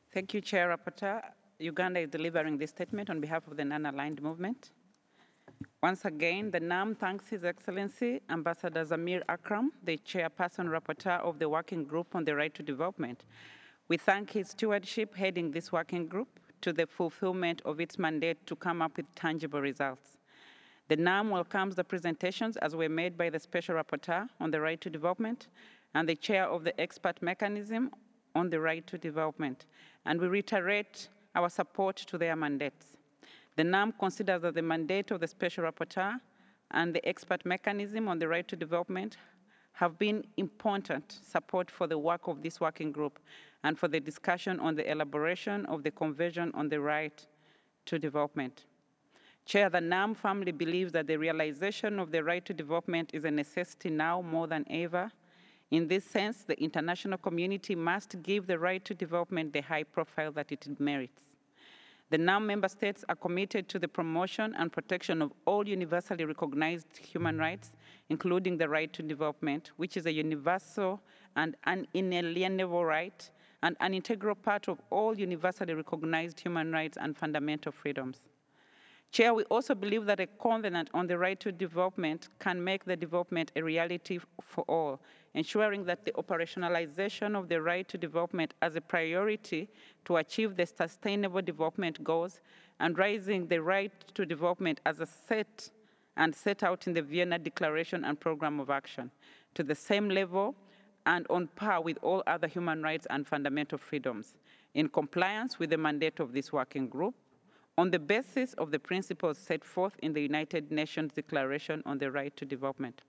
Thank you, Chair Rapporteur. Uganda is delivering this statement on behalf of the Non-Aligned Movement. Once again, the NAM thanks His Excellency Ambassador Zamir Akram, the Chairperson Rapporteur of the Working Group on the Right to Development. We thank his stewardship heading this working group to the fulfillment of its mandate to come up with tangible results. The NAM welcomes the presentations as were made by the Special Rapporteur on the Right to Development and the Chair of the Expert Mechanism on the Right to Development, and we reiterate our support to their mandates. The NAM considers that the mandate of the Special Rapporteur and the Expert Mechanism on the Right to Development have been important support for the work of this working group and for the discussion on the elaboration of the Convention on the Right to Development. Chair, the NAM family believes that the realization of the right to development is a necessity now more than ever. In this sense, the international community must give the right to development the high profile that it merits. The NAM member states are committed to the promotion and protection of all universally recognized human rights, including the right to development, which is a universal and an inalienable right and an integral part of all universally recognized human rights and fundamental freedoms. Chair, we also believe that a covenant on the right to development can make the development a reality for all, ensuring that the operationalization of the right to development as a priority to achieve the sustainable development goals and raising the right to development as a set out in the Vienna Declaration and Program of Action to the same level and on par with all other human rights and fundamental freedoms, in compliance with the mandate of this working group, on the basis of the principles set forth in the United Nations Declaration on the Right to Development.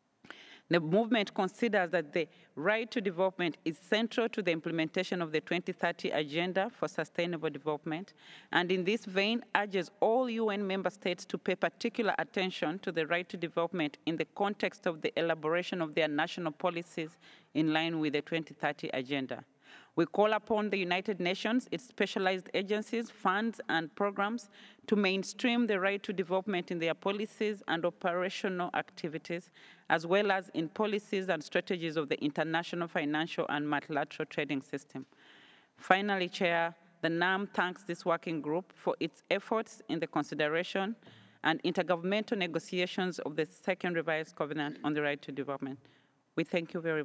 The movement considers that the right to development is central to the implementation of the 2030 Agenda for Sustainable Development, and in this vein urges all UN member states to pay particular attention to the right to development in the context of the elaboration of their national policies in line with the 2030 Agenda. We call upon the United Nations, its specialized agencies, funds, and programs to mainstream the right to development in their policies and operational activities, as well as in policies and strategies of the international financial and multilateral trading system. Finally, Chair, the NAM thanks this working group for its efforts in the consideration and intergovernmental negotiations of the second revised covenant on the right to development. We thank you very much.